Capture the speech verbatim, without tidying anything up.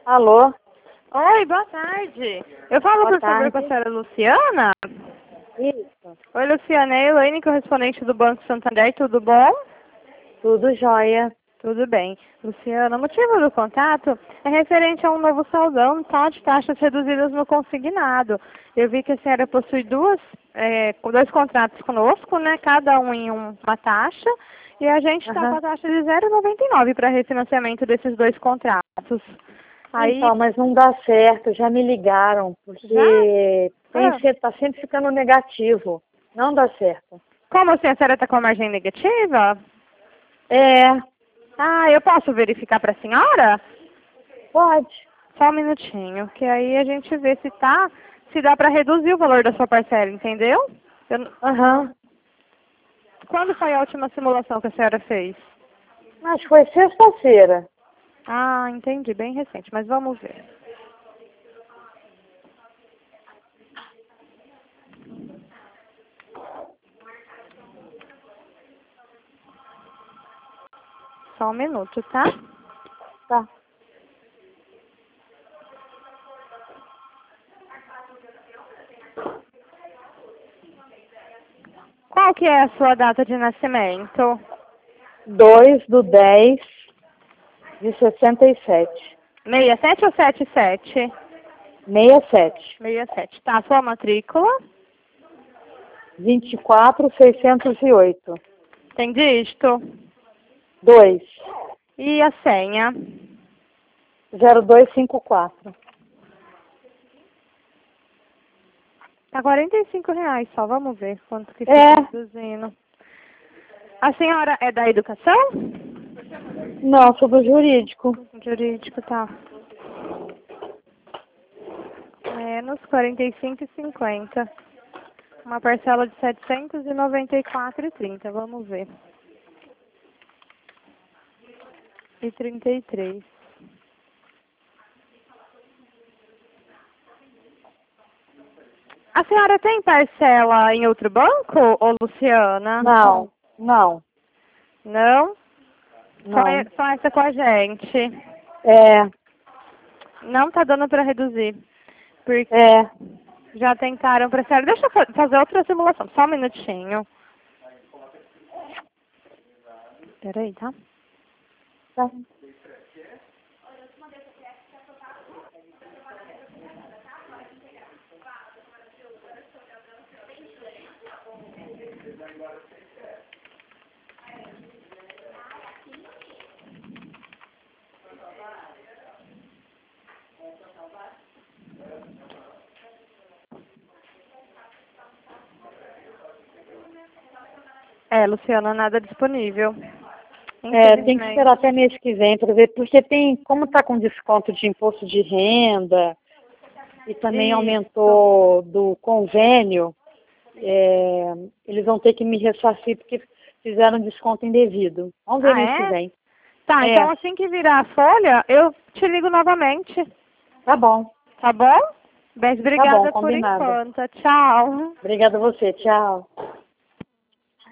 Alô? Oi, boa tarde. Eu falo, Boa por favor, tarde. com a senhora Luciana? Isso. Oi, Luciana. É a Elaine, correspondente do Banco Santander. Tudo bom? Tudo jóia. Tudo bem. Luciana, o motivo do contato é referente a um novo saldão, tá? De taxas reduzidas no consignado. Eu vi que a senhora possui duas, é, dois contratos conosco, né? Cada um em um- uma taxa. E a gente está com Aham. a taxa de zero vírgula noventa e nove para refinanciamento desses dois contratos. Aí, Então, mas não dá certo, já me ligaram, já? porque tem, Ah, está sempre ficando negativo. Não dá certo. como assim, a senhora está com a margem negativa? É, Ah, eu posso verificar para a senhora? pode. Só um minutinho, que aí a gente vê se tá, se dá para reduzir o valor da sua parcela, entendeu? Eu n- Aham. quando foi a última simulação que a senhora fez? Acho que foi sexta-feira. Ah, entendi, bem recente, mas vamos ver. Só um minuto, tá? Tá. Qual que é a sua data de nascimento? dois do dez de sessenta e sete. sessenta e sete ou setenta e sete? sessenta e sete. sessenta e sete. Tá, sua matrícula? vinte e quatro, seiscentos e oito. Tem dígito? dois. E a senha? zero dois cinco quatro. Tá quarenta e cinco reais só, vamos ver quanto que fica É. reduzindo. A senhora é da educação? Não, sobre o jurídico. Jurídico, tá. Menos quarenta e cinco e cinquenta. Uma parcela de setecentos e noventa e quatro e trinta, vamos ver. E trinta e três. A senhora tem parcela em outro banco, ô Luciana? Não, não, Não? Só, é- não. só essa com a gente. É, Não tá dando para reduzir. Porque é. já tentaram para senhora. Deixa eu fa- fazer outra simulação, só um minutinho. Peraí, tá? Tá. É, Luciana, nada disponível. É, tem que Infelizmente. esperar até mês que vem para ver, porque tem, como está com desconto de imposto de renda e também Isso. aumentou do convênio, é, eles vão ter que me ressarcir porque fizeram desconto indevido. Vamos ver Ah, mês que é? vem. Tá, É, então assim que virar a folha, eu te ligo novamente. tá bom, Tá bom? Bem, tá bom, obrigada por combinado. enquanto. Tchau. Obrigada a você, tchau.